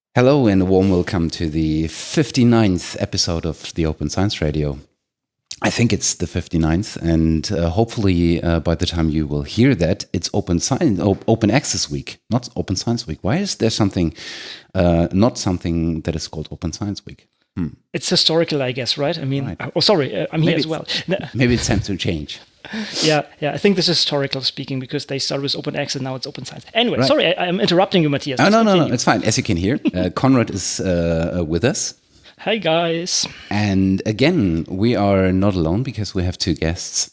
Hello and a warm welcome to the 59th episode of the Open Science Radio. I think it's the 59th, and hopefully by the time you will hear that, it's Open Access Week, not Open Science Week. Why is there not something that is called Open Science Week? It's historical, I guess, right? I mean, Right. oh, sorry, I'm here as well. Maybe it's time to change. Yeah, I think this is historical speaking because they started with open access, now it's open science. Anyway, Right. Sorry, I'm interrupting you, Matthias. Oh, Just no, continue. it's fine. As you can hear, Conrad is with us. Hi, guys. And again, we are not alone because we have two guests.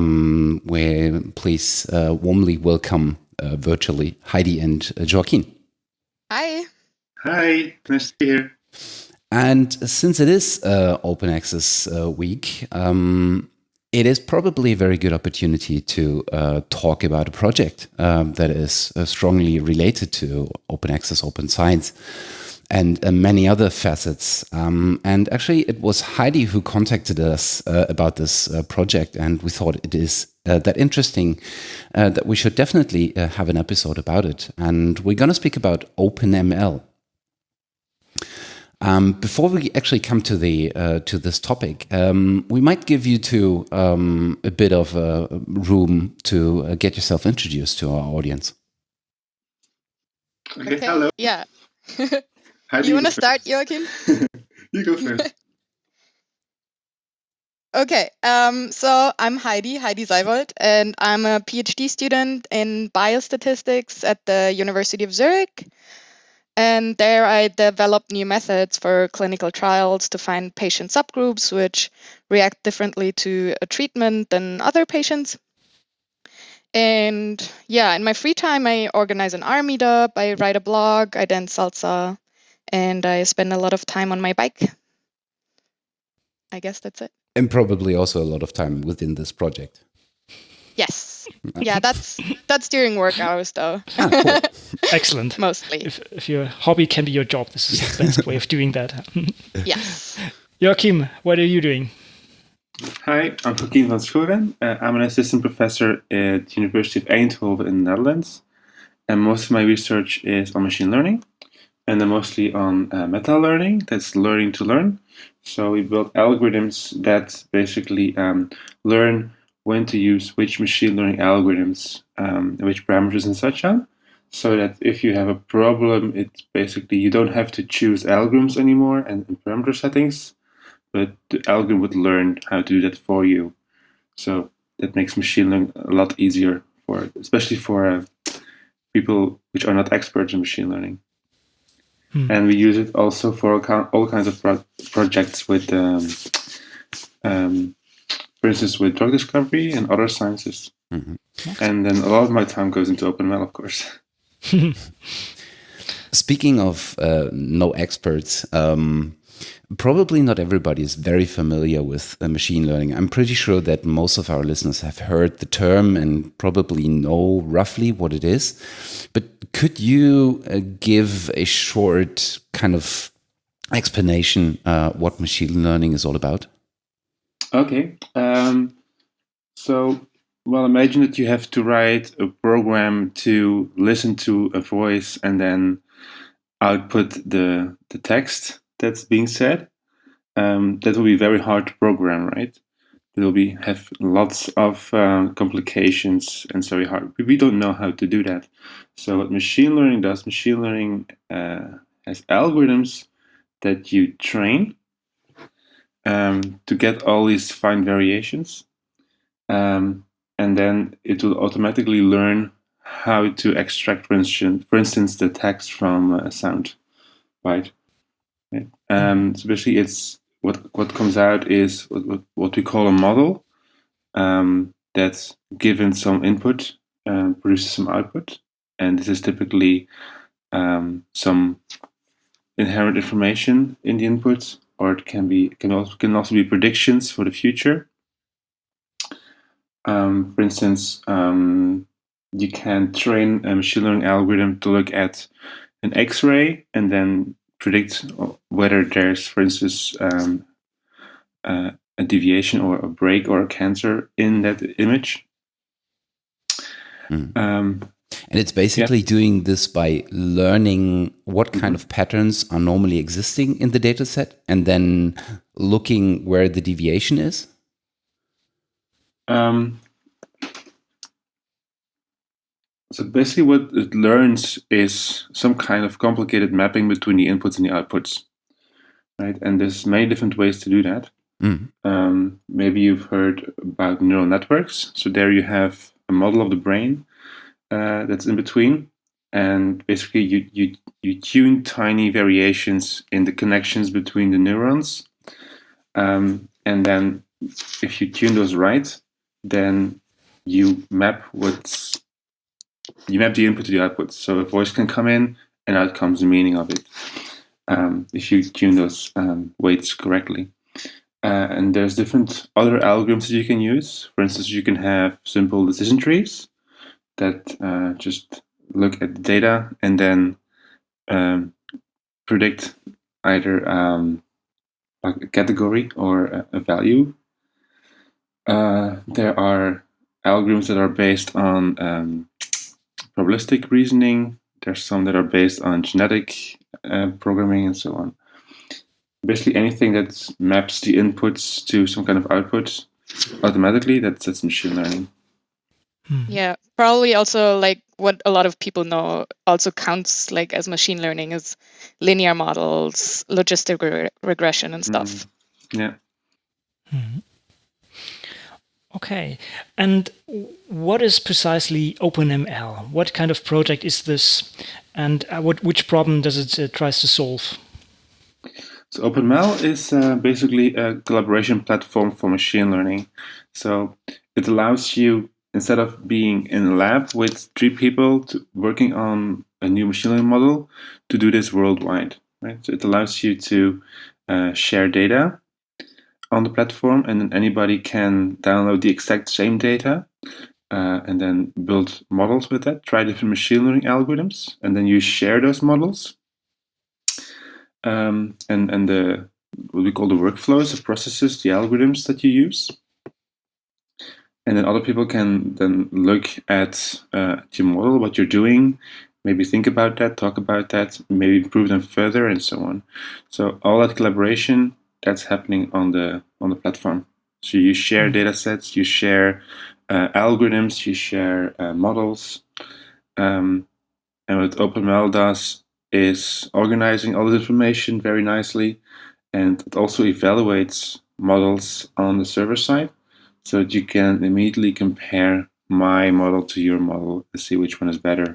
Please warmly welcome virtually Heidi and Joaquin. Hi. Hi, nice to be here. And since it is Open Access Week, it is probably a very good opportunity to talk about a project that is strongly related to open access, open science, and many other facets. And actually, it was Heidi who contacted us about this project, and we thought it is that interesting that we should definitely have an episode about it. And we're going to speak about OpenML. Before we actually come to this topic, we might give you two a bit of room to get yourself introduced to our audience. Okay, hello. Yeah. Heidi, You want to go start, first. Joachim? You go first. Okay. So I'm Heidi Seibold, and I'm a PhD student in biostatistics at the University of Zurich. And there I developed new methods for clinical trials to find patient subgroups which react differently to a treatment than other patients. And yeah, in my free time, I organize an R meetup, I write a blog, I dance salsa, and I spend a lot of time on my bike. I guess that's it. And probably also a lot of time within this project. Yes. Yeah, that's during work hours though. Cool. Excellent. Mostly. If your hobby can be your job, this is the best way of doing that. Yes. Joachim, what are you doing? Hi, I'm Joaquin van Schoren. I'm an assistant professor at the University of Eindhoven in the Netherlands. And most of my research is on machine learning. And then mostly on meta-learning, that's learning to learn. So we build algorithms that basically learn when to use which machine learning algorithms, which parameters and such on. So that if you have a problem, it's basically you don't have to choose algorithms anymore and parameter settings, but the algorithm would learn how to do that for you. So that makes machine learning a lot easier especially for people which are not experts in machine learning. And we use it also for all kinds of projects with, for instance, with drug discovery and other sciences. Mm-hmm. And then a lot of my time goes into OpenML, of course. Speaking of no experts, probably not everybody is very familiar with machine learning. I'm pretty sure that most of our listeners have heard the term and probably know roughly what it is. But could you give a short kind of explanation what machine learning is all about? Okay. Well, imagine that you have to write a program to listen to a voice and then output the text that's being said. That will be very hard to program, right? It will have lots of complications and it's very hard. We don't know how to do that. So what machine learning does, machine learning has algorithms that you train to get all these fine variations. And then it will automatically learn how to extract, for instance, the text from a sound, right? So basically, it's what comes out is what we call a model that's given some input, produces some output, and this is typically some inherent information in the input, or it can also be predictions for the future. For instance, you can train a machine learning algorithm to look at an X-ray and then predict whether there's, for instance, a deviation or a break or a cancer in that image. And it's basically doing this by learning what kind of patterns are normally existing in the data set and then looking where the deviation is. So basically what it learns is some kind of complicated mapping between the inputs and the outputs, right? And there's many different ways to do that. Maybe you've heard about neural networks. So there you have a model of the brain that's in between, and basically you tune tiny variations in the connections between the neurons, and then if you tune those right, then you map the input to the output. So a voice can come in, and out comes the meaning of it, if you tune those weights correctly. And there's different other algorithms that you can use. For instance, you can have simple decision trees that just look at the data and then predict either like a category or a value. There are algorithms that are based on probabilistic reasoning. There's some that are based on genetic programming and so on. Basically anything that maps the inputs to some kind of output automatically, that's machine learning. Yeah, probably also like what a lot of people know also counts like as machine learning is linear models, logistic regression and stuff. Yeah. Okay. And what is precisely OpenML? What kind of project is this? And which problem does it tries to solve? So OpenML is basically a collaboration platform for machine learning. So it allows you, instead of being in a lab with 3 people working on a new machine learning model, to do this worldwide. Right? So it allows you to share data on the platform, and then anybody can download the exact same data and then build models with that, try different machine learning algorithms, and then you share those models. And the what we call the workflows, the processes, the algorithms that you use. And then other people can then look at your model, what you're doing, maybe think about that, talk about that, maybe improve them further, and so on. So all that collaboration, that's happening on the platform. So you share data sets, you share algorithms, you share models. And what OpenML does is organizing all this information very nicely, and it also evaluates models on the server side, so that you can immediately compare my model to your model and see which one is better.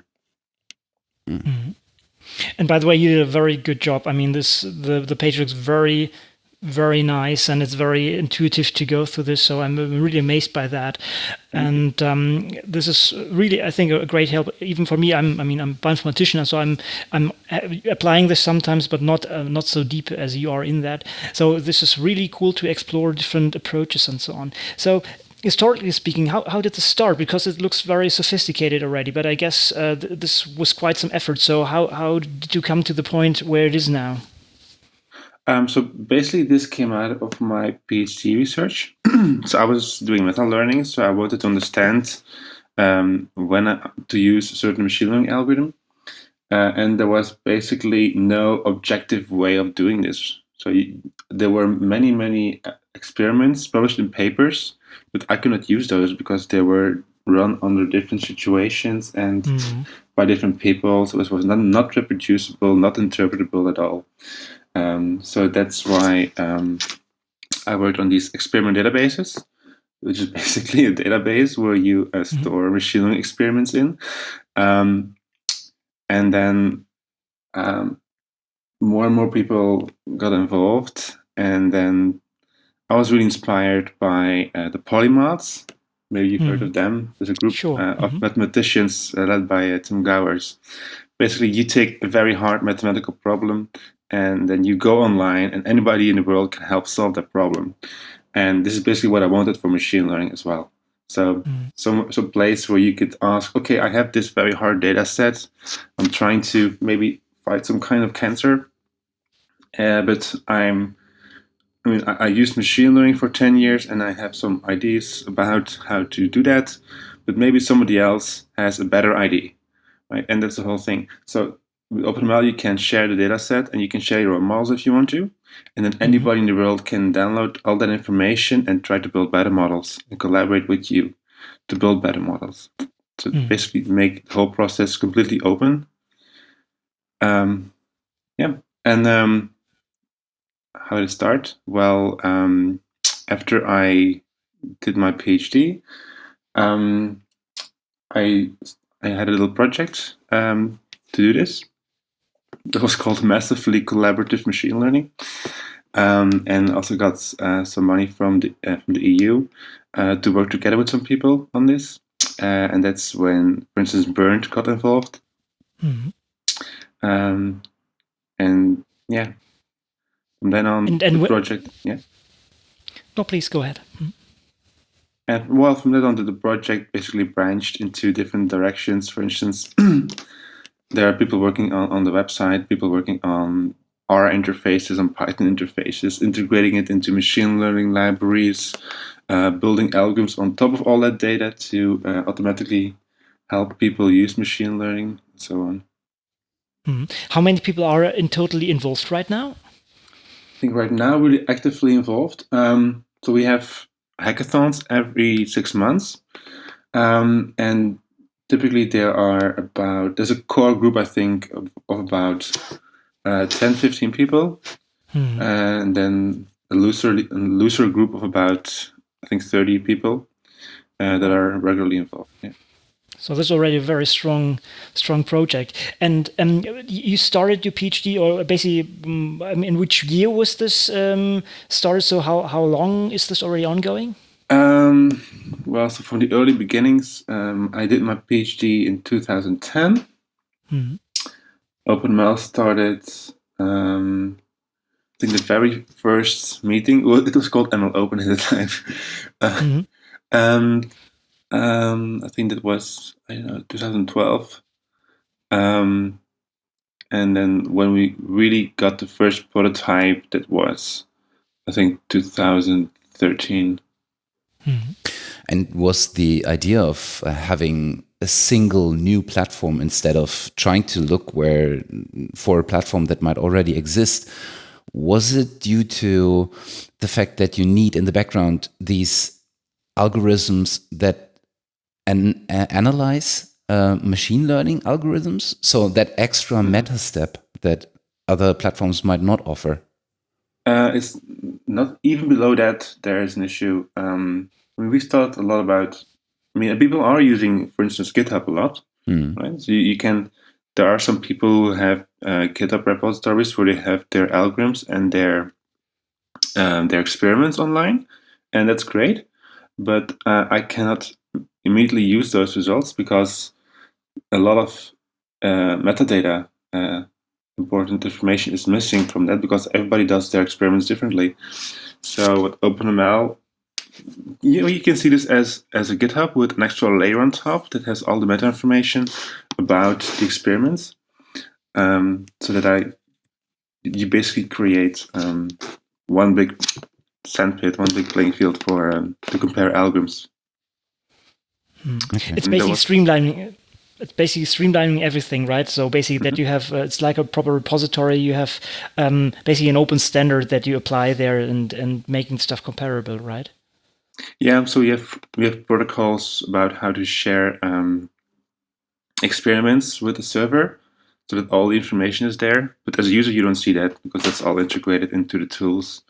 And by the way, you did a very good job. I mean, the page looks very, very nice, and it's very intuitive to go through this. So I'm really amazed by that. And this is really, I think, a great help even for me. I'm a bioinformatician, so I'm applying this sometimes, but not so deep as you are in that. So this is really cool to explore different approaches and so on. So historically speaking, how did this start? Because it looks very sophisticated already, but I guess this was quite some effort. So how did you come to the point where it is now? So basically, this came out of my PhD research. So I was doing meta learning, so I wanted to understand when to use a certain machine learning algorithm, and there was basically no objective way of doing this. So there were many experiments published in papers, but I could not use those because they were run under different situations and by different people. So it was not reproducible, not interpretable at all. So that's why I worked on these experiment databases, which is basically a database where you store machine learning experiments in. And then more and more people got involved. And then I was really inspired by the Polymaths. Maybe you've heard of them. There's a group of mathematicians led by Tim Gowers. Basically, you take a very hard mathematical problem, and then you go online, and anybody in the world can help solve that problem. And this is basically what I wanted for machine learning as well. So some place where you could ask, okay, I have this very hard data set. I'm trying to maybe fight some kind of cancer, but I used machine learning for 10 years, and I have some ideas about how to do that, but maybe somebody else has a better idea. right? And that's the whole thing. So with OpenML, you can share the data set and you can share your own models if you want to. And then anybody in the world can download all that information and try to build better models and collaborate with you to build better models. So basically make the whole process completely open. And how did it start? Well, after I did my PhD, I had a little project to do this. That was called Massively Collaborative Machine Learning, and also got some money from the EU to work together with some people on this. And that's when, for instance, Bernd got involved. And yeah, from then on, the project. Yeah. No, please go ahead. And well, from then on, the project basically branched into different directions. For instance, there are people working on the website, people working on R interfaces, on Python interfaces, integrating it into machine learning libraries, building algorithms on top of all that data to automatically help people use machine learning, and so on. How many people are totally involved right now? I think right now really actively involved. So we have hackathons every 6 months, and typically there's a core group, I think, of about 10-15 people, and then a looser group of about, I think, 30 people that are regularly involved. Yeah. So this is already a very strong project. And you started your PhD, or basically, in which year was this started? So how long is this already ongoing? Well, so from the early beginnings, I did my PhD in 2010. OpenML started, I think the very first meeting, well, it was called ML Open at the time. I think that was, 2012. And then when we really got the first prototype, that was, I think, 2013. And was the idea of having a single new platform instead of trying to look for a platform that might already exist, was it due to the fact that you need in the background these algorithms that analyze machine learning algorithms, so that extra meta step that other platforms might not offer? It's not even below that. There is an issue. We've thought a lot about. People are using, for instance, GitHub a lot, right? So you can. There are some people who have GitHub repositories where they have their algorithms and their experiments online, and that's great. But I cannot immediately use those results because a lot of metadata, important information is missing from that because everybody does their experiments differently. So with OpenML, you can see this as a GitHub with an extra layer on top that has all the meta information about the experiments, so that you basically create one big sandpit, one big playing field for to compare algorithms. Okay. It's basically streamlining everything, right? So basically that you have, it's like a proper repository. You have basically an open standard that you apply there and making stuff comparable, right? Yeah, so we have protocols about how to share experiments with the server so that all the information is there. But as a user, you don't see that because that's all integrated into the tools.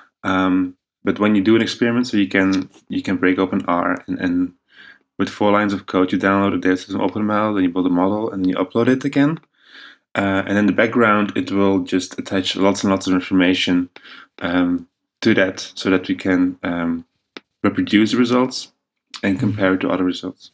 But when you do an experiment, so you can break open R and with 4 lines of code, you download it, there's some OpenML, then you build a model, and then you upload it again. And in the background, it will just attach lots and lots of information to that so that we can reproduce the results and compare it to other results.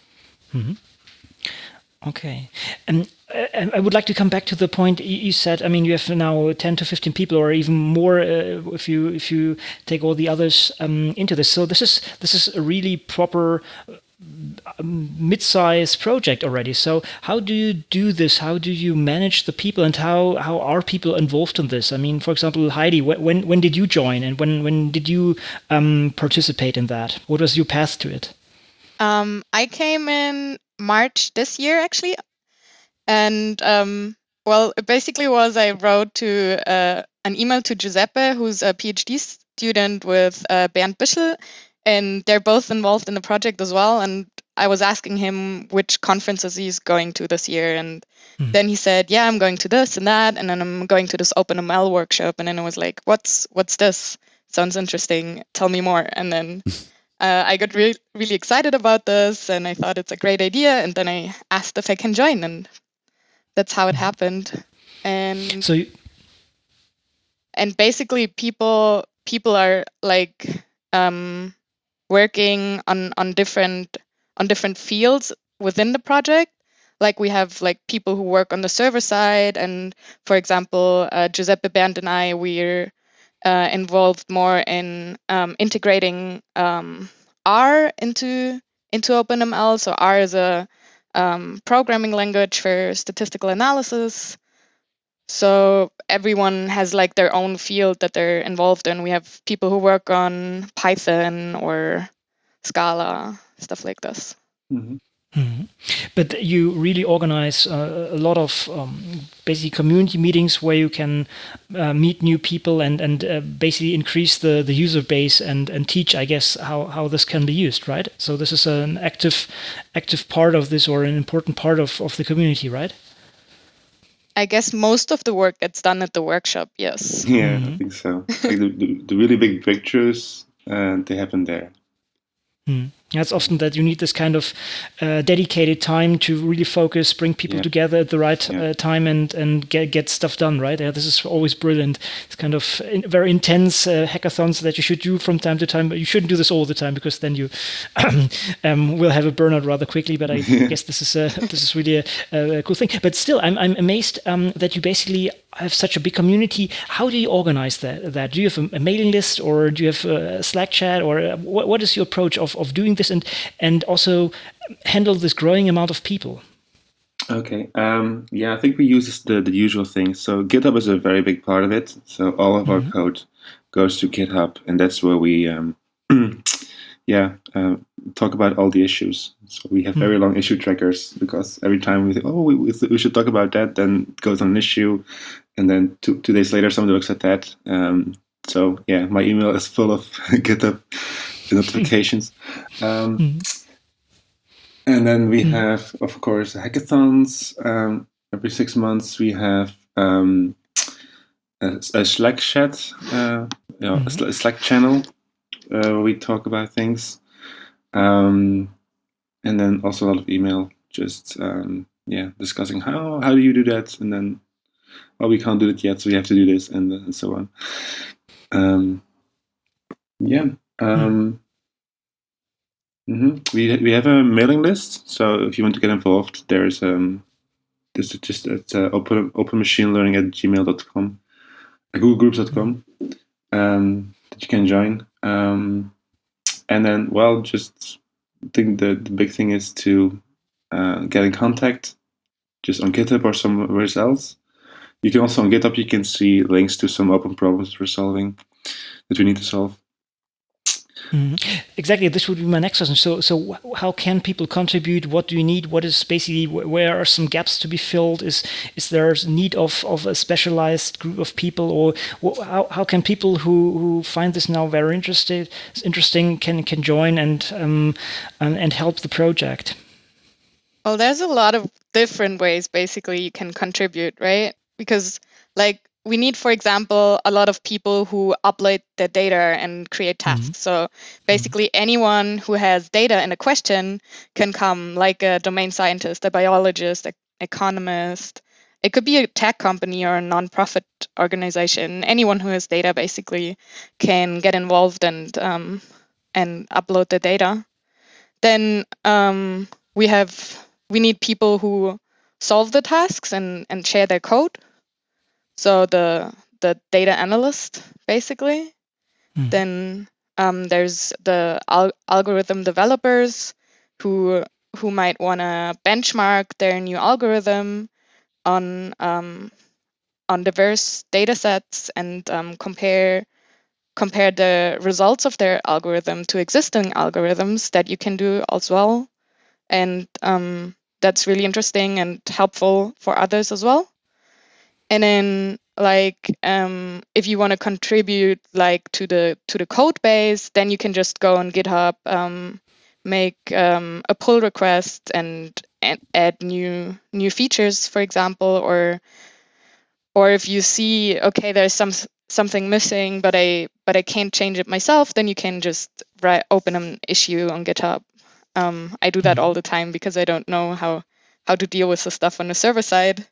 Okay. And I would like to come back to the point you said. I mean, you have now 10 to 15 people, or even more if you take all the others into this. So this is a really proper mid-sized project already. So how do you do this? How do you manage the people, and how are people involved in this? I mean, for example, Heidi, when did you join, and when did you participate in that? What was your path to it? I came in March this year, actually. And well, it basically was I wrote to an email to Giuseppe, who's a PhD student with Bernd Bischel, and they're both involved in the project as well. And I was asking him which conferences he's going to this year, and then he said, "Yeah, I'm going to this and that, and then I'm going to this OpenML workshop." And then I was like, "What's this? Sounds interesting. Tell me more." And then I got really excited about this, and I thought it's a great idea. And then I asked if I can join, and that's how it happened. And So and basically people are like working on different fields within the project. Like we have like people who work on the server side, and for example, Giuseppe, Bernd, and I, we're involved more in integrating R into OpenML. So R is a programming language for statistical analysis. So everyone has like their own field that they're involved in. We have people who work on Python or Scala, stuff like this. Mm-hmm. But you really organize a lot of basically community meetings where you can meet new people and basically increase the user base and teach, I guess, how this can be used, right? So this is an active part of this, or an important part of the community, right? I guess most of the work gets done at the workshop, yes. Yeah, I think so. Like the really big breakthroughs, they happen there. It's often that you need this kind of dedicated time to really focus, bring people together at the right time, and get stuff done, right? This is always brilliant. It's kind of very intense hackathons that you should do from time to time, but you shouldn't do this all the time, because then you will have a burnout rather quickly. But I guess this is really a cool thing. But still, I'm amazed that you basically have such a big community. How do you organize that? Do you have a mailing list, or do you have a Slack chat, or what is your approach of doing this and also handle this growing amount of people? Okay. I think we use the usual things. So GitHub is a very big part of it. So all of our code goes to GitHub, and that's where we talk about all the issues. So we have very long issue trackers, because every time we think, we should talk about that, then it goes on an issue, and then two days later somebody looks at that. So my email is full of GitHub notifications. And then we have, of course, hackathons. Every 6 months we have a Slack chat, a Slack channel where we talk about things. And then also a lot of email, just discussing how do you do that, and then we can't do it yet, so we have to do this, and so on. We have a mailing list, so if you want to get involved, there's just at openmachinelearning@gmail.com, googlegroups.com, that you can join. And then, just think the big thing is to get in contact, just on GitHub or somewhere else. You can also, on GitHub, you can see links to some open problems we're solving, that we need to solve. Exactly. This would be my next question. So how can people contribute? What do you need? What is basically, where are some gaps to be filled? Is there a need of a specialized group of people, or how can people who find this now very interesting can join and help the project? Well, there's a lot of different ways basically you can contribute, right? Because we need, for example, a lot of people who upload their data and create tasks. So basically anyone who has data in a question can come, like a domain scientist, a biologist, an economist. It could be a tech company or a nonprofit organization. Anyone who has data basically can get involved and upload the data. Then we need people who solve the tasks and share their code. So the data analyst, basically. Then there's the algorithm developers who might want to benchmark their new algorithm on diverse data sets and compare the results of their algorithm to existing algorithms that you can do as well. And that's really interesting and helpful for others as well. And then like if you want to contribute like to the code base, then you can just go on GitHub, make a pull request and add new features, for example, or if you see, okay, there's something missing, but I can't change it myself, then you can just open an issue on GitHub. I do that all the time because I don't know how to deal with the stuff on the server side.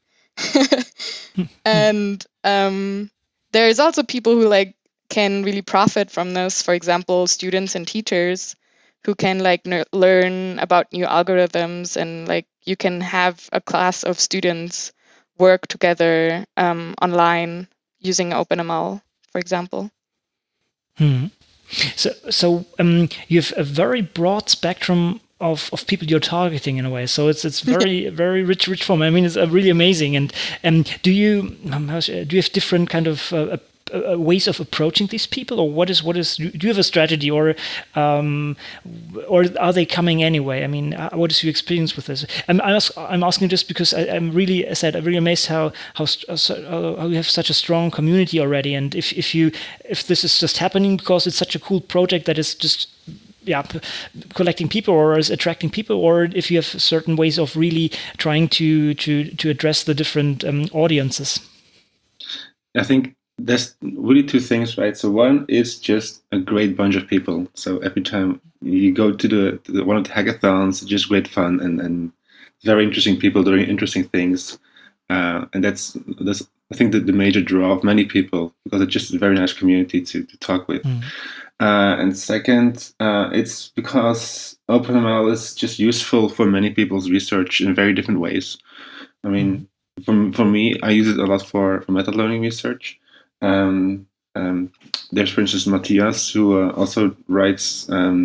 And there's also people who like can really profit from this. For example, students and teachers who can like learn about new algorithms, and like you can have a class of students work together online using OpenML, for example. So you have a very broad spectrum of people you're targeting in a way. So it's very very rich form. I mean, it's really amazing. And do you have different kind of ways of approaching these people, or what is do you have a strategy, or are they coming anyway? I mean, what is your experience with this? I'm asking just because I'm really amazed how you have such a strong community already, and if this is just happening because it's such a cool project that is just collecting people or is attracting people, or if you have certain ways of really trying to address the different audiences. I think there's really two things, right? So one is just a great bunch of people. So every time you go to the one of the hackathons, just great fun and very interesting people doing interesting things, and that's I think the major draw of many people, because it's just a very nice community to talk with. And second, it's because OpenML is just useful for many people's research in very different ways. I mean, for me, I use it a lot for meta learning research. There's, for instance, Matthias, who also writes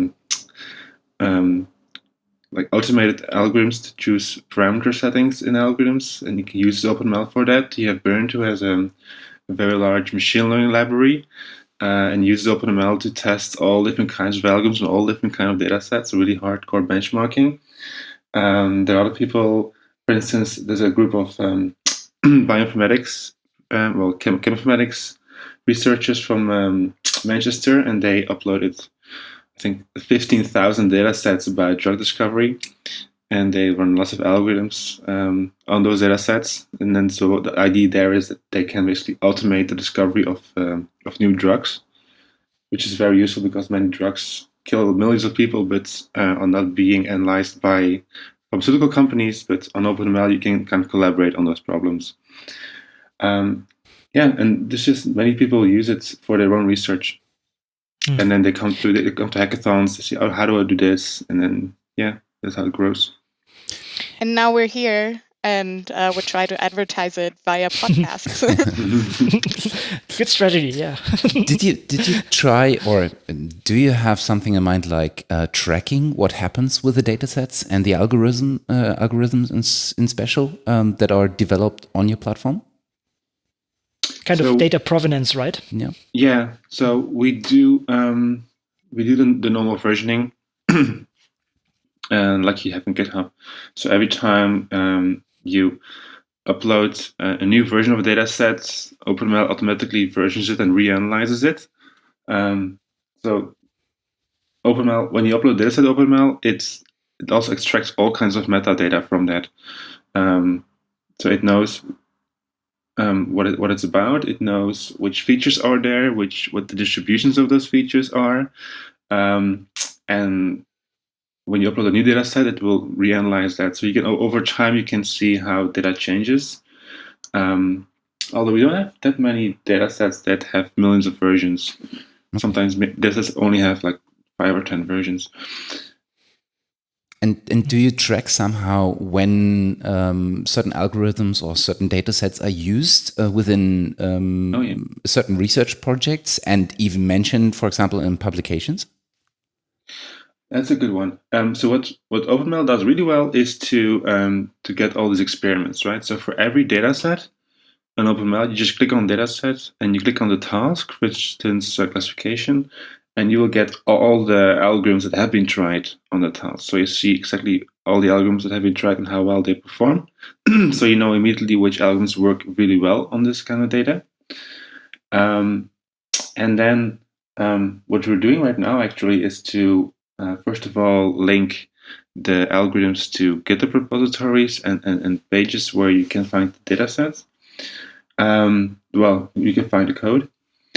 like automated algorithms to choose parameter settings in algorithms, and you can use OpenML for that. You have Bernd, who has a very large machine learning library, and uses OpenML to test all different kinds of algorithms and all different kinds of data sets, really hardcore benchmarking. There are other people, for instance, there's a group of bioinformatics, cheminformatics researchers from Manchester, and they uploaded, I think, 15,000 data sets about drug discovery, and they run lots of algorithms on those data sets. And then so the idea there is that they can basically automate the discovery of new drugs, which is very useful because many drugs kill millions of people but are not being analyzed by pharmaceutical companies. But on OpenML, you can kind of collaborate on those problems. And there's just many people use it for their own research. And then they come to hackathons to see, oh, how do I do this? And then, that's how it grows. And now we're here, and we try to advertise it via podcasts. Good strategy, yeah. Did you try, or do you have something in mind like tracking what happens with the data sets and the algorithms in special that are developed on your platform? Kind of data provenance, right? Yeah. Yeah. So we do the normal versioning, and like you have in GitHub. So every time you upload a new version of a data set, OpenML automatically versions it and reanalyzes it. So OpenML, when you upload data set to OpenML, it also extracts all kinds of metadata from that. So it knows what it's about. It knows which features are there, what the distributions of those features are, and when you upload a new data set, it will reanalyze that. So you can, over time, you can see how data changes. Although we don't have that many data sets that have millions of versions. Sometimes data sets only have like 5 or 10 versions. And do you track somehow when certain algorithms or certain data sets are used within certain research projects and even mentioned, for example, in publications? That's a good one. So what OpenML does really well is to get all these experiments, right? So for every data set on OpenML, you just click on data set and you click on the task, which is classification, and you will get all the algorithms that have been tried on the task. So you see exactly all the algorithms that have been tried and how well they perform. So you know immediately which algorithms work really well on this kind of data. And then what we're doing right now actually is to, first of all, link the algorithms to GitHub repositories and pages where you can find the data sets. Well, you can find the code.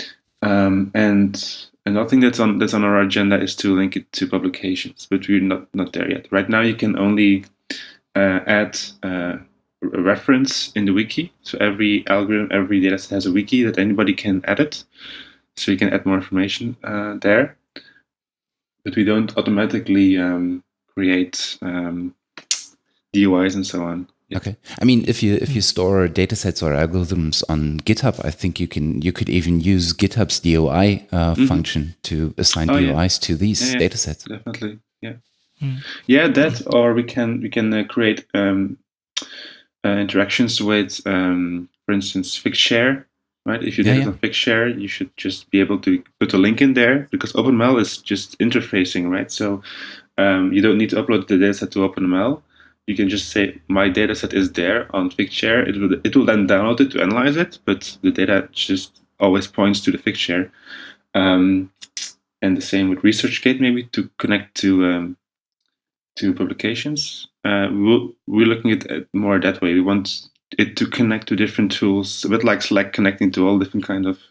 And another thing that's on our agenda is to link it to publications, but we're not there yet. Right now, you can only add a reference in the wiki. So every algorithm, every dataset has a wiki that anybody can edit. So you can add more information there, but we don't automatically create DOIs and so on. Okay. I mean, if you store datasets or algorithms on GitHub, I think you could even use GitHub's DOI function to assign DOIs to these datasets. Definitely, yeah. Yeah, that, or we can create interactions with, for instance, Figshare. Right? If you did it on Figshare, you should just be able to put a link in there, because OpenML is just interfacing, right? So you don't need to upload the dataset to OpenML. You can just say, my dataset is there on Figshare. It will then download it to analyze it, but the data just always points to the Figshare. And the same with ResearchGate, maybe to connect to publications. We're looking at it more that way. We want it to connect to different tools, a bit like Slack connecting to all different kind of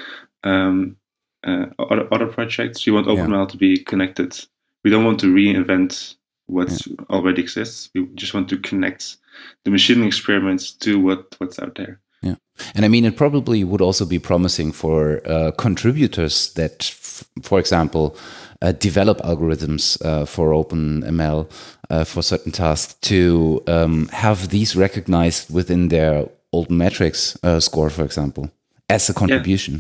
other projects. We want OpenML to be connected. We don't want to reinvent what already exists. We just want to connect the machine learning experiments to what's out there. Yeah, and I mean, it probably would also be promising for contributors that, for example, develop algorithms for OpenML for certain tasks to have these recognized within their Altmetrics score, for example, as a contribution.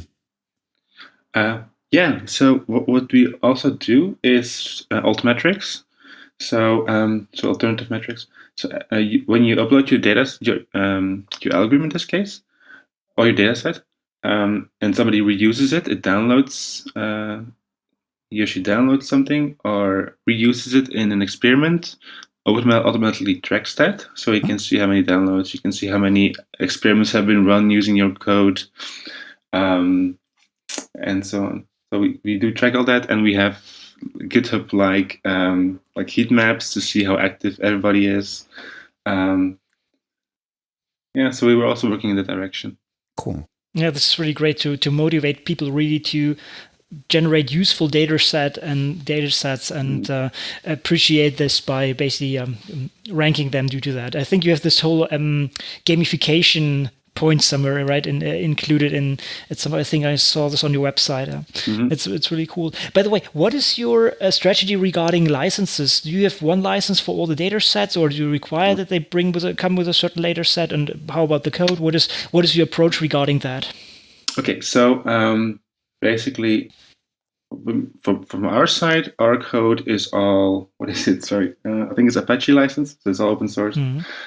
So what we also do is Altmetrics. So alternative metrics. So when you upload your data, your algorithm in this case, or your data set, and somebody reuses it, it downloads, he or she downloads something or reuses it in an experiment, OpenML automatically tracks that. So you can see how many downloads, you can see how many experiments have been run using your code, and so on. So we do track all that, and we have GitHub like heat maps to see how active everybody is. So we were also working in that direction. Cool. Yeah, this is really great to motivate people really to generate useful data sets and appreciate this by basically ranking them due to that. I think you have this whole gamification point somewhere, right? Included in it's. I think I saw this on your website. It's really cool. By the way, what is your strategy regarding licenses? Do you have one license for all the data sets, or do you require that they come with a certain data set? And how about the code? What is your approach regarding that? Okay, so basically, from our side, our code is all, what is it? Sorry, I think it's Apache license, so it's all open source,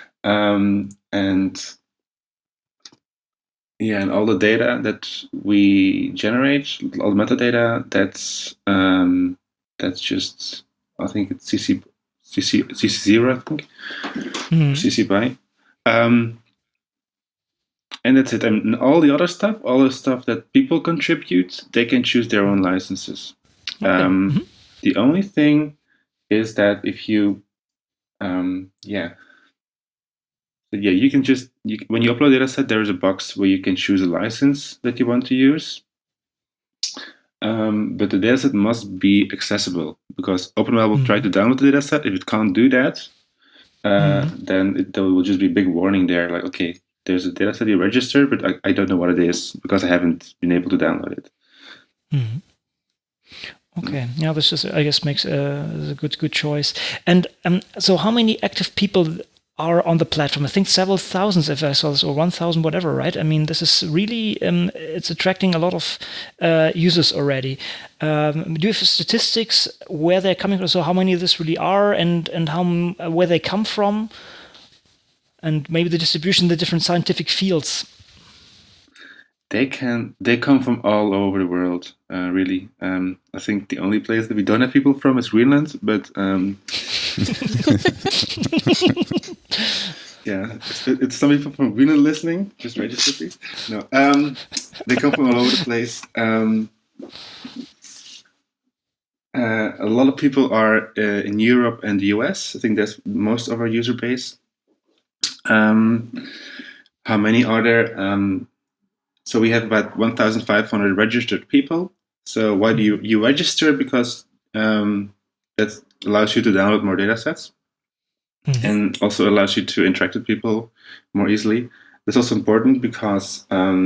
and all the data that we generate, all the metadata, that's just, I think it's CC0, I think, CC BY. And that's it. And all the other stuff, all the stuff that people contribute, they can choose their own licenses. Okay. The only thing is that if you, you can just, when you upload a dataset, there is a box where you can choose a license that you want to use. But the dataset must be accessible, because OpenML will try to download the dataset. If it can't do that, then there will just be a big warning there, like, okay, there's a dataset you registered, but I don't know what it is because I haven't been able to download it. Okay, yeah, this is, I guess, makes a good choice. And so, how many active people are on the platform? I think several thousands, if I saw this, or 1,000, whatever, right? I mean, this is really, it's attracting a lot of users already. Do you have statistics where they're coming from? So how many of this really are, and where they come from? And maybe the distribution in the different scientific fields. They come from all over the world, really. I think the only place that we don't have people from is Greenland, but Yeah, it's some people from Greenland listening. Just register, please. No, they come from all over the place. A lot of people are in Europe and the US. I think that's most of our user base. How many are there? So we have about 1,500 registered people. So why do you register? Because that allows you to download more data sets. And also allows you to interact with people more easily. That's also important because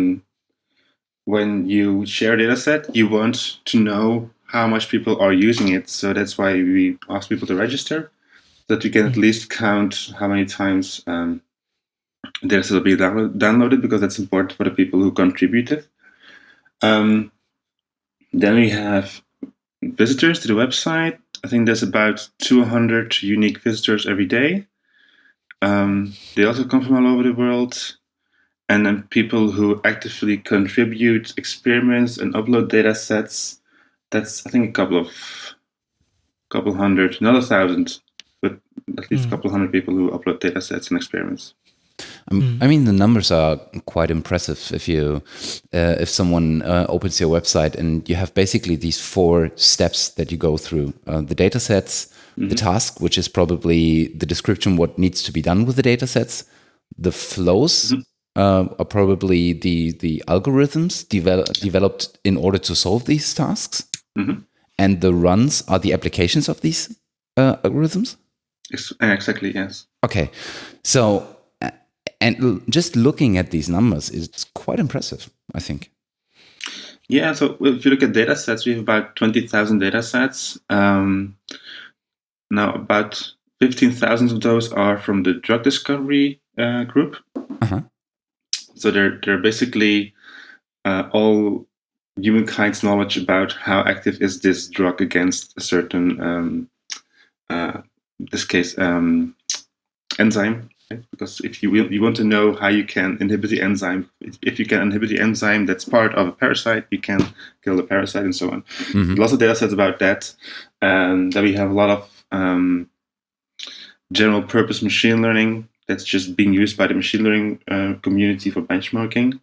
when you share a data set, you want to know how much people are using it. So that's why we ask people to register, so that we can at least count how many times data set will be downloaded, because that's important for the people who contributed. Then we have visitors to the website. I think there's about 200 unique visitors every day. They also come from all over the world. And then people who actively contribute experiments and upload data sets. That's, I think, a couple hundred, not 1,000, but at least a couple hundred people who upload data sets and experiments. I mean, the numbers are quite impressive. If someone opens your website and you have basically these 4 steps that you go through: the data sets, the task, which is probably the description what needs to be done with the data sets, the flows are probably the algorithms developed in order to solve these tasks, and the runs are the applications of these algorithms. Exactly, yes. Okay, so. And just looking at these numbers, it's quite impressive, I think. Yeah, so if you look at data sets, we have about 20,000 data sets. Now, about 15,000 of those are from the drug discovery group. So they're basically all humankind's knowledge about how active is this drug against a certain, in this case, enzyme. Because if you want to know how you can inhibit the enzyme, if you can inhibit the enzyme that's part of a parasite, you can kill the parasite and so on. Lots of data sets about that. And then we have a lot of general purpose machine learning that's just being used by the machine learning community for benchmarking.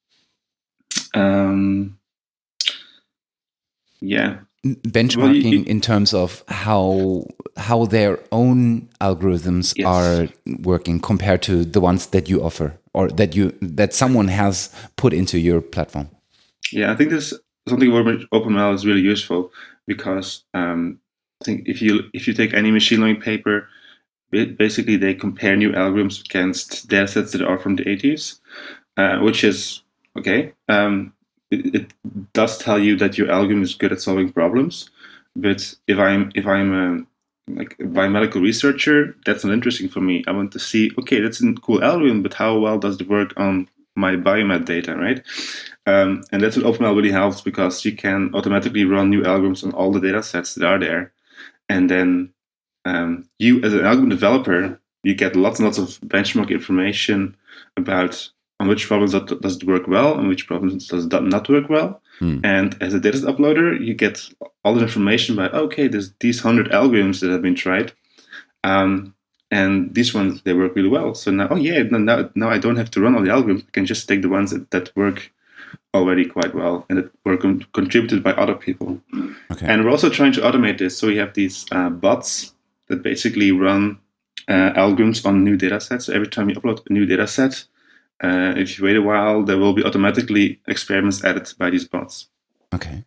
Benchmarking in terms of how their own algorithms are working compared to the ones that you offer, or that someone has put into your platform. Yeah, I think this is something where OpenML is really useful, because I think if you take any machine learning paper, basically they compare new algorithms against data sets that are from the 80s, which is okay. It does tell you that your algorithm is good at solving problems, but if I'm like a biomedical researcher, that's not interesting for me. I want to see, okay, that's a cool algorithm, but how well does it work on my biomed data, right? And that's what OpenML really helps, because you can automatically run new algorithms on all the data sets that are there, and then you, as an algorithm developer, you get lots and lots of benchmark information about on which problems does it work well and which problems does it not work well. And as a data uploader, you get all the information about, okay, there's these 100 algorithms that have been tried, and these ones, they work really well. So now, now I don't have to run all the algorithms. I can just take the ones that work already quite well and that were contributed by other people. Okay. And we're also trying to automate this. So we have these bots that basically run algorithms on new data sets. So every time you upload a new data set, if you wait a while, there will be automatically experiments added by these bots. Okay.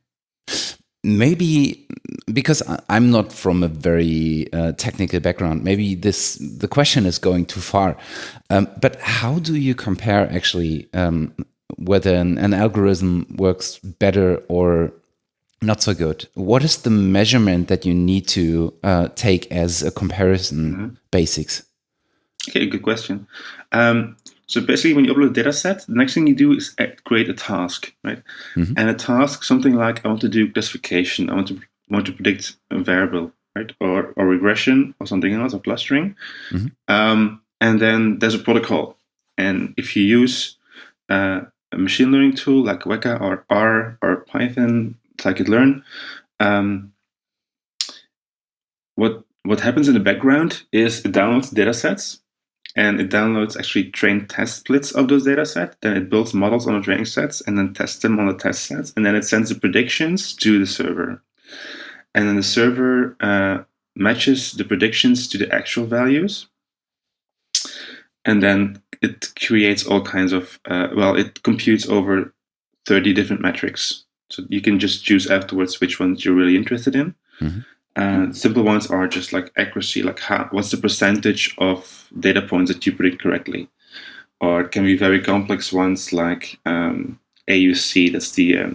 Maybe because I'm not from a very technical background, maybe the question is going too far. But how do you compare actually whether an algorithm works better or not so good? What is the measurement that you need to take as a comparison basics? Okay, good question. So basically, when you upload a data set, the next thing you do is create a task, right? And a task, something like I want to do classification, I want to predict a variable, right? Or regression or something else, or clustering. And then there's a protocol. And if you use a machine learning tool like Weka or R or Python, scikit-learn, what what happens in the background is it downloads data sets, and it downloads actually trained test splits of those data sets. Then it builds models on the training sets and then tests them on the test sets. And then it sends the predictions to the server. And then the server matches the predictions to the actual values. And then it creates all kinds of, it computes over 30 different metrics. So you can just choose afterwards which ones you're really interested in. Simple ones are just like accuracy, like what's the percentage of data points that you predict correctly. Or it can be very complex ones like AUC, that's the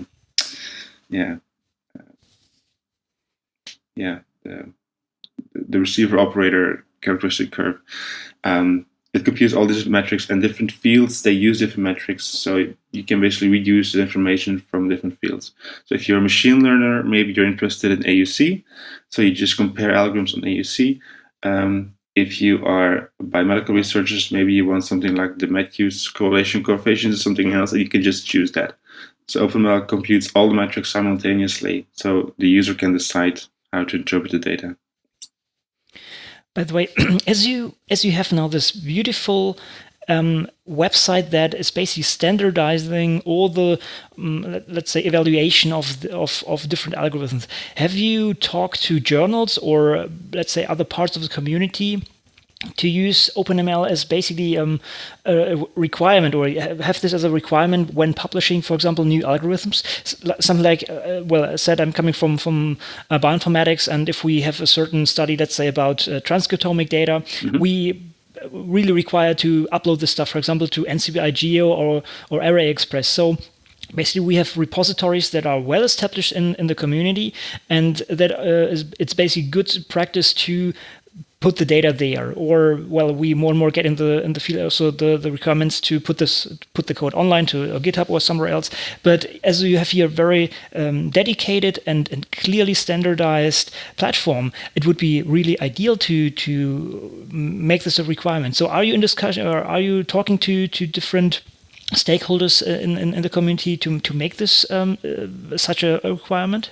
receiver operator characteristic curve. It computes all these metrics, and different fields, they use different metrics. So you can basically reuse the information from different fields. So if you're a machine learner, maybe you're interested in AUC. So you just compare algorithms on AUC. If you are biomedical researchers, maybe you want something like the Matthews correlation coefficient or something else, and you can just choose that. So OpenML computes all the metrics simultaneously, so the user can decide how to interpret the data. By the way, as you have now this beautiful website that is basically standardizing all the, let's say, evaluation of different algorithms, have you talked to journals or, let's say, other parts of the community to use OpenML as basically a requirement, or have this as a requirement when publishing, for example, new algorithms? Something like, I said I'm coming from bioinformatics, and if we have a certain study, let's say about transcriptomic data, we really require to upload this stuff, for example, to NCBI Geo or ArrayExpress. So basically, we have repositories that are well established in the community, and that it's basically good practice to put the data there. Or we more and more get in the field also the requirements to put the code online to GitHub or somewhere else. But as you have here very dedicated and clearly standardized platform, it would be really ideal to make this a requirement. So are you in discussion, or are you talking to different stakeholders in the community to make this such a requirement?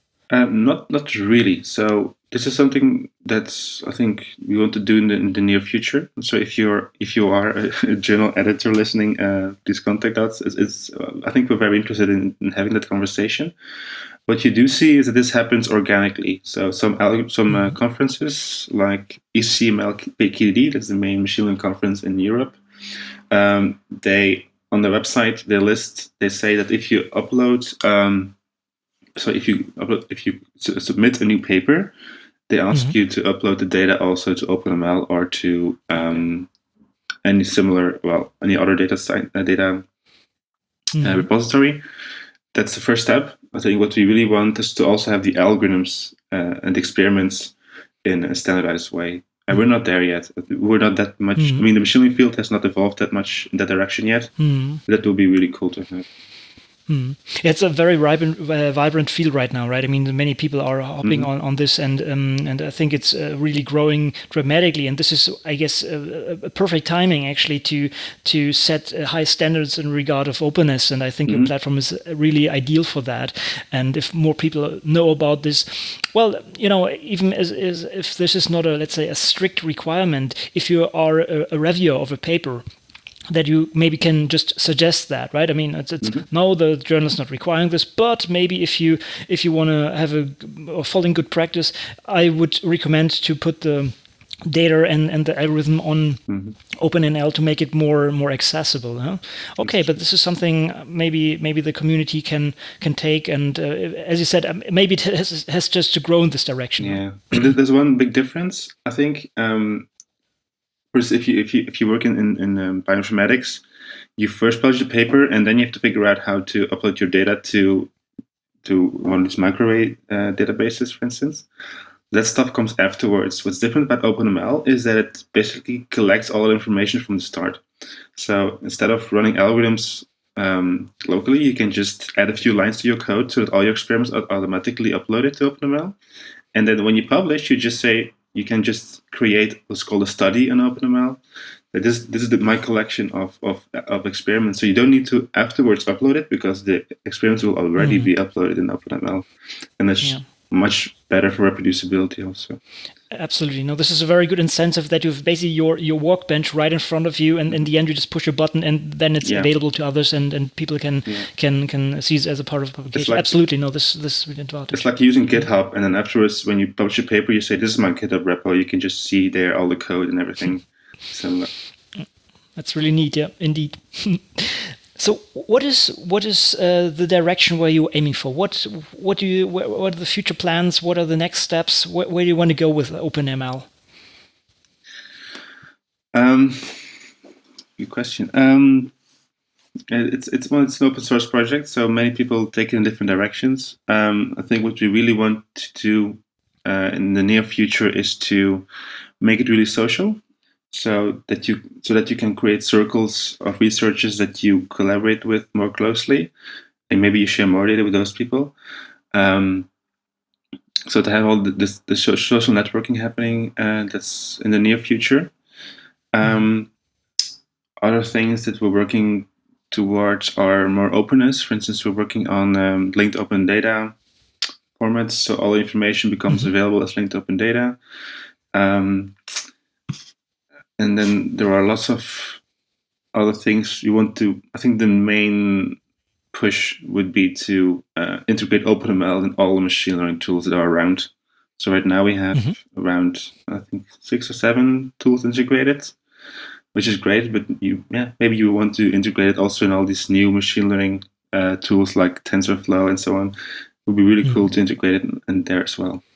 Not really. So this is something that I think we want to do in the near future. So if you are a journal editor listening, please contact us. I think we're very interested in having that conversation. What you do see is that this happens organically. So some conferences like ECML PKD, that's the main machine learning conference in Europe. They on their website they say that if you upload. So if you submit a new paper, they ask you to upload the data also to OpenML or to any other data repository. That's the first step. I think what we really want is to also have the algorithms and experiments in a standardized way. And we're not there yet. We're not that much. I mean, the machine learning field has not evolved that much in that direction yet. That will be really cool to have. It's a very vibrant field right now, right? I mean, many people are hopping on this, and I think it's really growing dramatically. And this is, I guess, a perfect timing actually to set high standards in regard of openness. And I think your platform is really ideal for that. And if more people know about this, well, even as if this is not let's say, a strict requirement, if you are a reviewer of a paper, that you maybe can just suggest that, right? I mean, it's no, the journal is not requiring this, but maybe if you want to have a following good practice, I would recommend to put the data and the algorithm on OpenML to make it more accessible. Huh? Okay, but this is something maybe the community can take, and as you said, maybe it has just to grow in this direction. Yeah, there's one big difference, I think. If you work in bioinformatics, you first publish the paper, and then you have to figure out how to upload your data to one of these microarray databases, for instance. That stuff comes afterwards. What's different about OpenML is that it basically collects all the information from the start. So instead of running algorithms locally, you can just add a few lines to your code so that all your experiments are automatically uploaded to OpenML. And then when you publish, you just say, you can just create what's called a study in OpenML. This is my collection of experiments. So you don't need to afterwards upload it because the experiments will already be uploaded in OpenML. And that's much better for reproducibility also. Absolutely. No, this is a very good incentive that you've basically your workbench right in front of you, and in the end you just push a button and then it's available to others, and people can see it as a part of the publication. Like, absolutely. No, this is really advantage. It's like using GitHub, and then afterwards when you publish a paper, you say, this is my GitHub repo. You can just see there all the code and everything. So that's really neat. Yeah, indeed. So what is the direction where you're aiming for? What are the future plans? What are the next steps? Where do you want to go with OpenML? Good question. It's an open source project, so many people take it in different directions. I think what we really want to do in the near future is to make it really social. So that you can create circles of researchers that you collaborate with more closely, and maybe you share more data with those people. So to have all the social networking happening, that's in the near future. Other things that we're working towards are more openness. For instance, we're working on linked open data formats, so all information becomes available as linked open data. And then there are lots of other things you want to. I think the main push would be to integrate OpenML in all the machine learning tools that are around. So right now we have around, I think, 6 or 7 tools integrated, which is great. But maybe you want to integrate it also in all these new machine learning tools like TensorFlow and so on. It would be really cool to integrate it in there as well.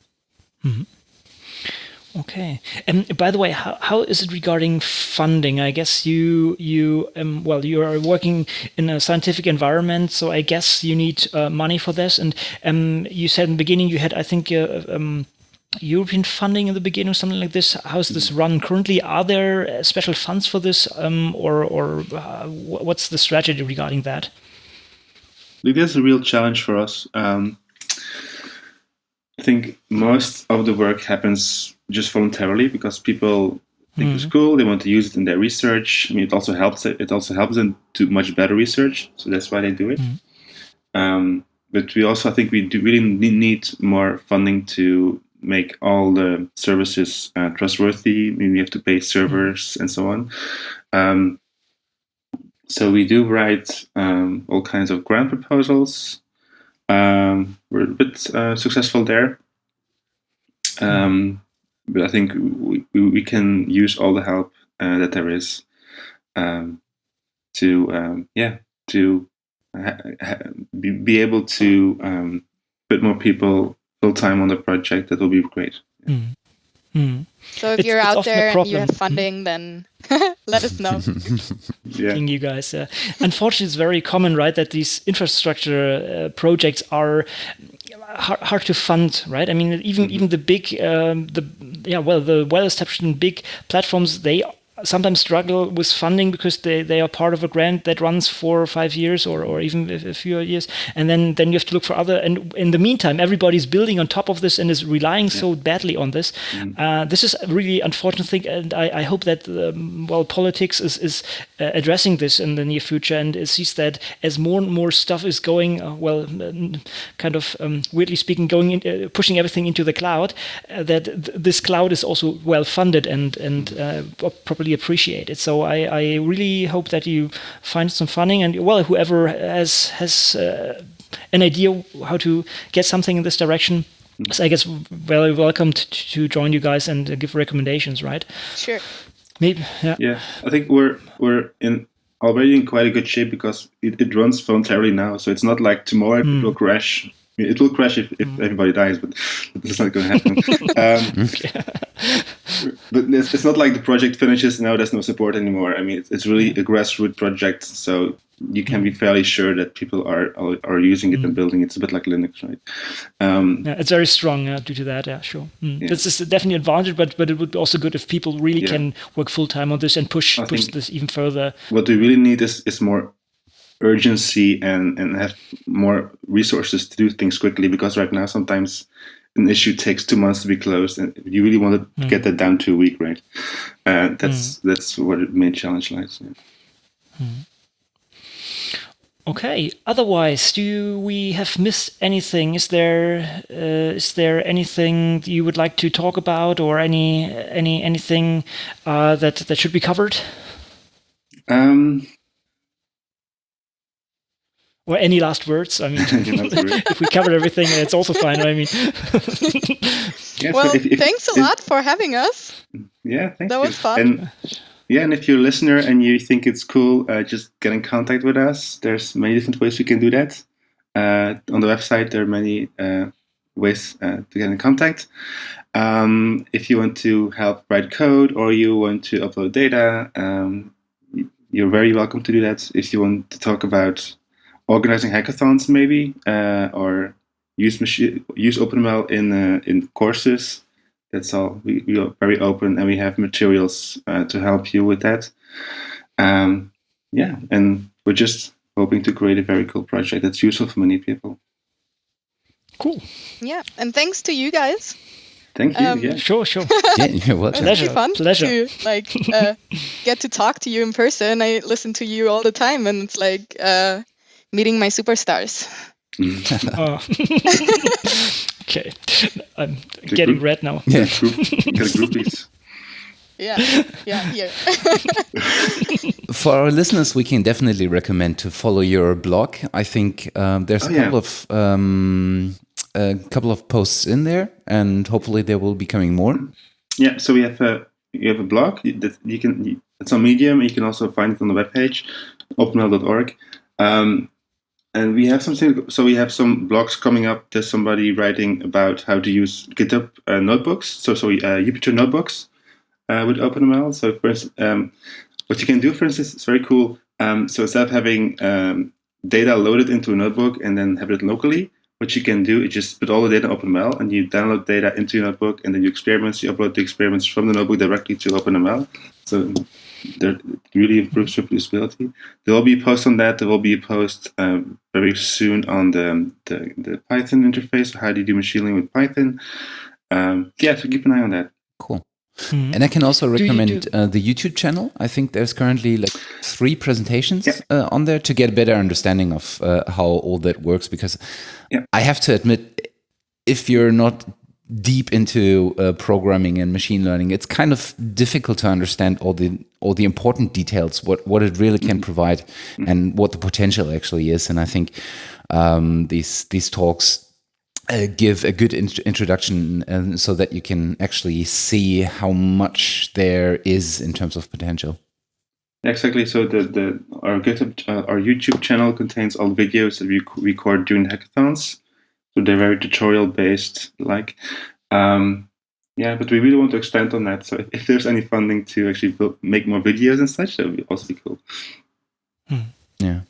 Okay. And by the way, how is it regarding funding? I guess you are working in a scientific environment, so I guess you need money for this. And you said in the beginning you had, I think, European funding in the beginning or something like this. How's this run currently? Are there special funds for this, or what's the strategy regarding that? I think that's a real challenge for us. I think most of the work happens just voluntarily because people think it's cool, they want to use it in their research. I mean, it also helps them to much better research, so that's why they do it. But we also, I think we do really need more funding to make all the services trustworthy. I mean, we have to pay servers and so on. So we do write all kinds of grant proposals. We're a bit successful there. But I think we can use all the help that there is to be able to put more people full time on the project. That will be great. So if you're out there and you have funding, then let us know. You guys. Unfortunately, it's very common, right, that these infrastructure projects are hard to fund, right? I mean, even the big, the well-established and big platforms, they sometimes struggle with funding because they are part of a grant that runs 4 or 5 years or even a few years, and then you have to look for other. And in the meantime, everybody's building on top of this and is relying so badly on this. This is a really unfortunate thing, and I hope that politics is addressing this in the near future and sees that as more and more stuff is going weirdly speaking, pushing everything into the cloud, that this cloud is also well funded and properly appreciated. So I really hope that you find some funding, and whoever has an idea how to get something in this direction, so I guess very welcome to join you guys and give recommendations, right? Sure. Maybe. Yeah. I think we're already in quite a good shape because it runs voluntarily now. So it's not like tomorrow it will crash. I mean, it will crash if everybody dies, but that's not going to happen. But it's not like the project finishes, now there's no support anymore. I mean, it's really a grassroots project, so you can be fairly sure that people are using it and building it. It's a bit like Linux, right? It's very strong due to that, sure. This is definitely an advantage, but it would be also good if people really can work full-time on this and push this even further. What we really need is more urgency and have more resources to do things quickly, because right now sometimes an issue takes 2 months to be closed, and you really want to get that down to a week, right? That's where the main challenge lies. Okay. Otherwise, do we have missed anything? Is there anything you would like to talk about, or anything that should be covered? Or any last words? I mean, if we covered everything, it's also fine. I mean, Yeah, Well, so if, thanks a lot for having us. yeah, thank That you. was fun. And yeah, and if you're a listener and you think it's cool, just get in contact with us. There's many different ways we can do that. On the website, there are many ways to get in contact. If you want to help write code or you want to upload data, you're very welcome to do that. If you want to talk about organizing hackathons, maybe, or use OpenML in courses, that's all. We are very open, and we have materials to help you with that. Yeah, and we're just hoping to create a very cool project that's useful for many people. cool. Yeah, and thanks to you guys. Thank you. Yeah. Sure. Yeah, you're welcome. It's actually fun Pleasure. to get to talk to you in person. I listen to you all the time, and it's like meeting my superstars. Oh. Okay, I'm getting group. red now. Yeah. Get a groupies. Yeah, here. For our listeners, we can definitely recommend to follow your blog. I think there's a couple of posts in there, and hopefully there will be coming more. Yeah, so you have a blog that you can. It's on Medium. You can also find it on the webpage, openml.org. And we have something. So we have some blogs coming up. There's somebody writing about how to use GitHub notebooks. So Jupyter notebooks with OpenML. So for instance, what you can do, for instance, is very cool. So instead of having data loaded into a notebook and then have it locally, what you can do is just put all the data in OpenML, and you download data into your notebook, and then you upload the experiments from the notebook directly to OpenML. So that really improves reproducibility. There will be a post on that. There will be a post very soon on the Python interface, how do you do machine learning with Python. So keep an eye on that. Cool. Mhm. And I can also recommend do- the YouTube channel. I think there's currently like 3 presentations on there to get a better understanding of how all that works. Because I have to admit, if you're not deep into programming and machine learning, it's kind of difficult to understand all the important details, what it really can provide, and what the potential actually is. And I think these talks give a good introduction, so that you can actually see how much there is in terms of potential. Exactly. So our YouTube channel contains all videos that we record during hackathons. So they're very tutorial based, but we really want to expand on that. So if there's any funding to actually make more videos and such, that would also be cool. Yeah.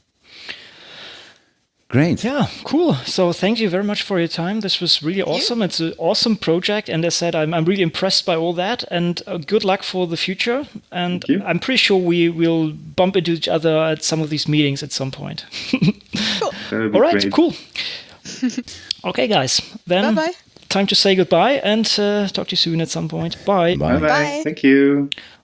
Great. Yeah, cool. So thank you very much for your time. This was really awesome. It's an awesome project. And as I said, I'm really impressed by all that. And good luck for the future. And Thank you. I'm pretty sure we will bump into each other at some of these meetings at some point. That would be All right, great. cool. Okay, guys. Then Bye-bye. time to say goodbye and talk to you soon at some point. Bye. Bye. Bye. Bye. Thank you.